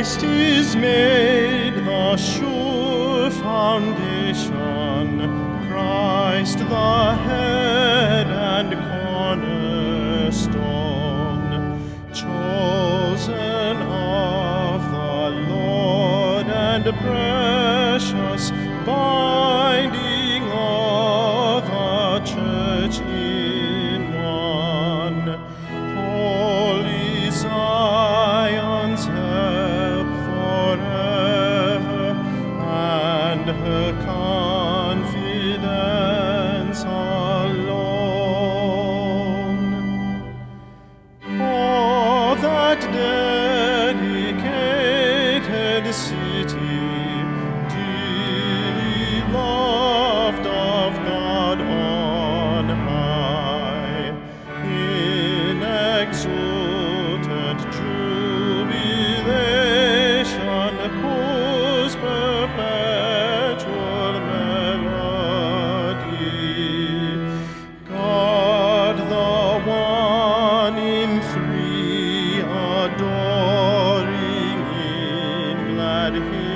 Christ is made the sure foundation, Christ the head and cornerstone, chosen of the Lord and precious, binding all the church in one. Holy Zion's help forever, and her confidence alone. Oh, that dedicated city, dearly loved of God on high, in exultant jubilation, whose perpetual melody God the one in three, adoring in glad hymn.